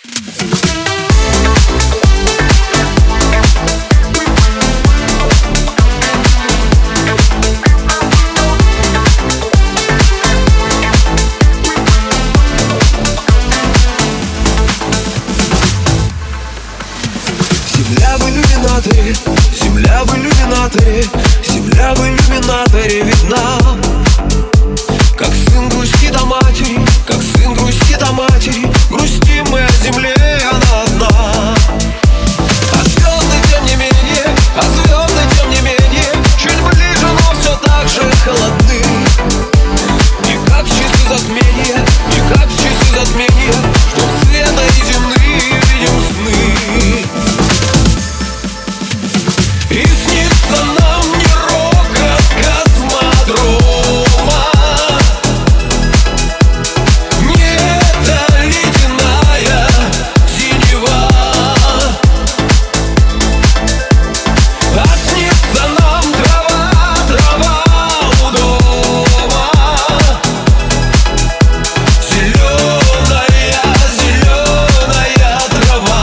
Земля в иллюминаторе, земля в иллюминаторе, земля в иллюминаторе видна. Как сын грустит о матери, как сын грустит о матери, грустим мы о земле, она одна. А звезды тем не менее, а звезды тем не менее, чуть ближе, но все так же холодны. Не как в часы затмения, не как в часы затмения, ждем света и земны, видим сны. И снится нам не рокот космодрома, не эта ледяная синева, а снится нам трава, трава у дома, зеленая, зеленая трава.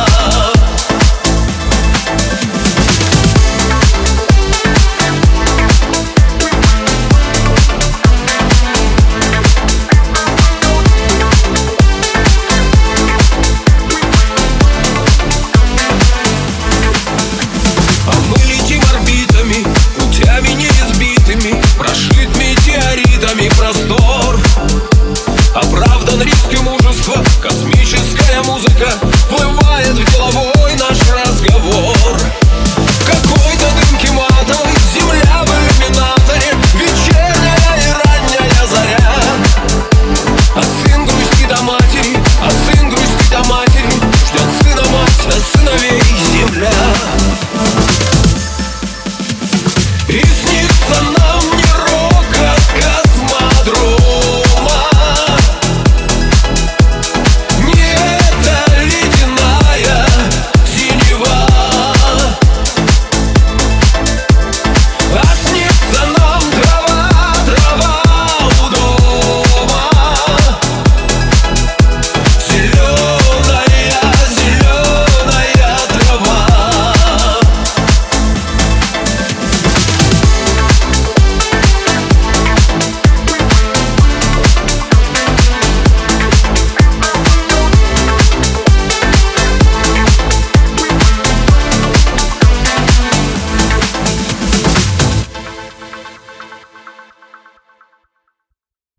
А мы летим орбитами, путями неизбитыми, прошит метеоритами простор. Оправдан риск и мужество, космическая музыка